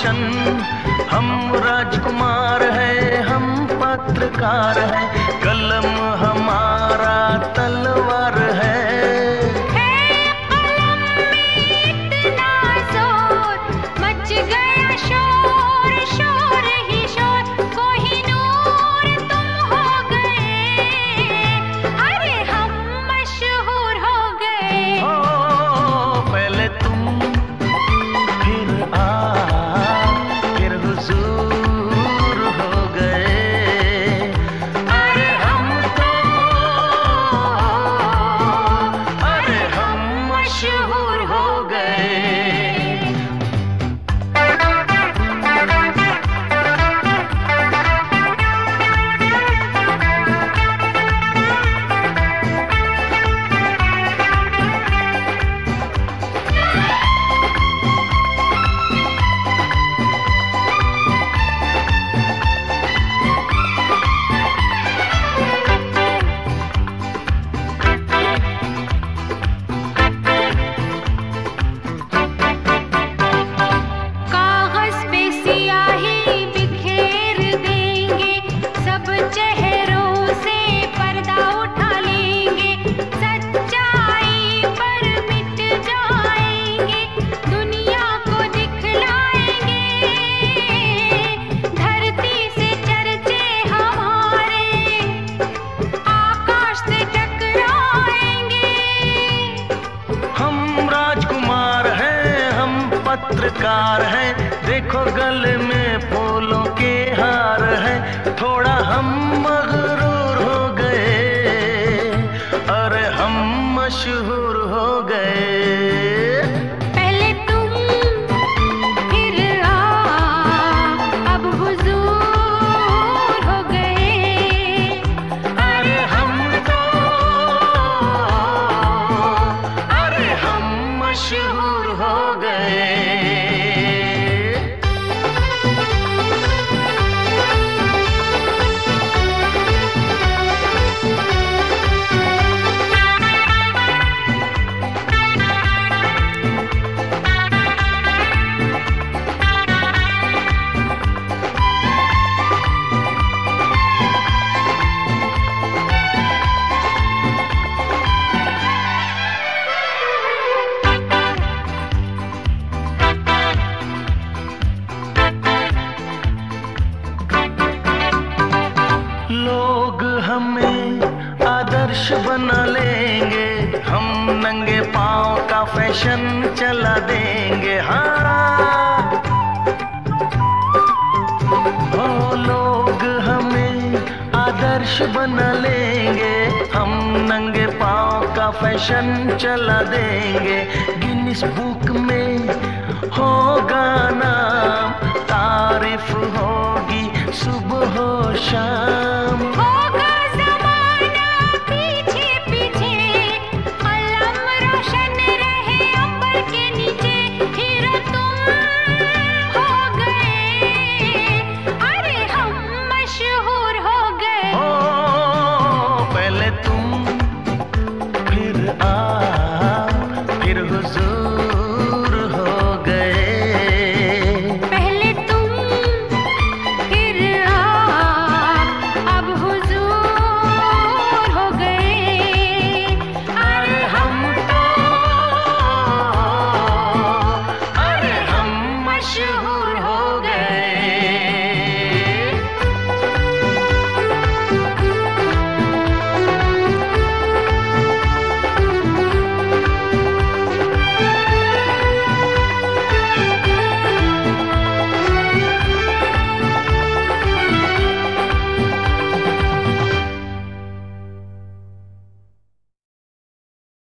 रोशन। हम राजकुमार हैं, हम पत्रकार हैं, कलम हमारा तलवार है। पत्रकार हैं, देखो गले में फूलों के हार हैं, थोड़ा हम मगरूर हो गए, अरे हम मशहूर हो गए। पहले तुम फिर अब हुजूर हो गए, अरे हम मशहूर हो गए। लोग हमें आदर्श बना लेंगे, हम नंगे पांव का फैशन चला देंगे। हाँ, वो लोग हमें आदर्श बना लेंगे, हम नंगे पांव का फैशन चला देंगे। गिनीज बुक में होगा